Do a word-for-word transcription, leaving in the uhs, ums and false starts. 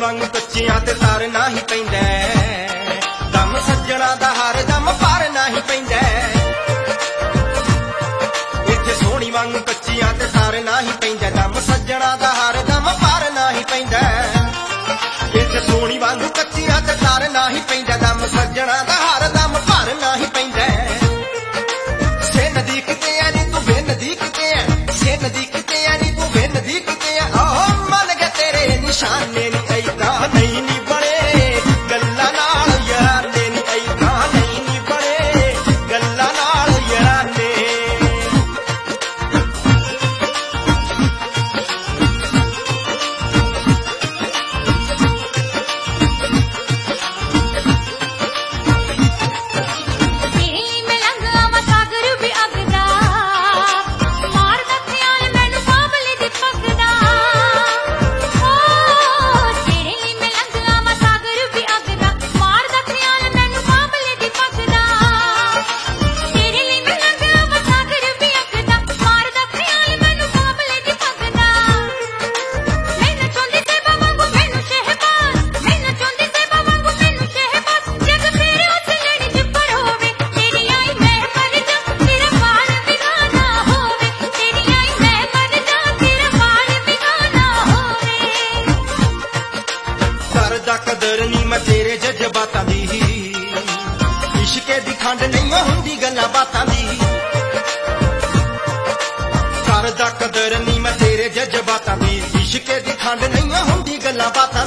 ਵਾਂਗੂ ਕੱਚਿਆਂ ਤੇ ਤਾਰ ਨਾ ਹੀ ਪੈਂਦਾ, ਦਮ ਸੱਜਣਾ ਦਾ ਹਰ ਦਮ ਪਰ ਨਾ ਹੀ ਪੈਂਦਾ। ਇੱਥੇ ਸੋਹਣੀ ਵਾਂਗੂ ਕੱਚਿਆਂ ਤੇ ਤਾਰ ਨਾ ਹੀ ਪੈਂਦਾ, ਦਮ ਸੱਜਣਾ ਦਾ ਹਰ ਦਮ ਪਰ ਨਾ ਹੀ ਪੈਂਦਾ। ਇੱਥੇ ਸੋਹਣੀ ਵਾਂਗੂ ਕੱਚਿਆਂ ਤੇ ਤਾਰ ਨਾ ਹੀ ਪੈਂਦਾ, ਦਮ ਸੱਜਣਾ ਦਾ ਹਰ ਦਮ ਪਰ ਨਾ ਹੀ ਪੈਂਦਾ। ਸੇ ਨਦੀ ਕਿਤੇ ਆ ਨੀ ਤੂੰ ਵੇ ਨਦੀ ਕਿਤੇ ਆ, ਸੇ ਨਦੀ ਕਿਤੇ ਆ ਨੀ ਤੂੰ ਵੇ ਨਦੀ ਕਿਤੇ ਆ। ਆਹ ਮੰਨ ਗਿਆ ਤੇਰੇ ਨਿਸ਼ਾਨੇ ਨੀ ਏਦਾਂ ਨਹੀਂ ਨੀ ਬਣੇ ਗੱਲਾਂ ਨਾਲ ਯਾਰਾਨੇ ਨੀ, ਏਦਾਂ ਨਹੀਂ ਨੀ ਬਣੇ ਗੱਲਾਂ ਨਾਲ ਯਾਰਾਨੇ। ਕਰਦਾ ਕਦਰ ਨੀ ਮੈਂ ਤੇਰੇ ਜਜ਼ਬਾਤਾਂ ਦੀ, ਇਸ਼ਕੇ ਦੀ ਖੰਡ ਨਹੀਂ ਹੁੰਦੀ ਗੱਲਾਂ ਬਾਤਾਂ ਦੀ। ਕਰਦਾ ਕਦਰ ਨੀ ਮੈਂ ਤੇਰੇ ਜਜ਼ਬਾਤਾਂ ਦੀ, ਇਸ਼ਕੇ ਦੀ ਖੰਡ ਨਹੀਂ ਹੁੰਦੀ ਗੱਲਾਂ ਬਾਤਾਂ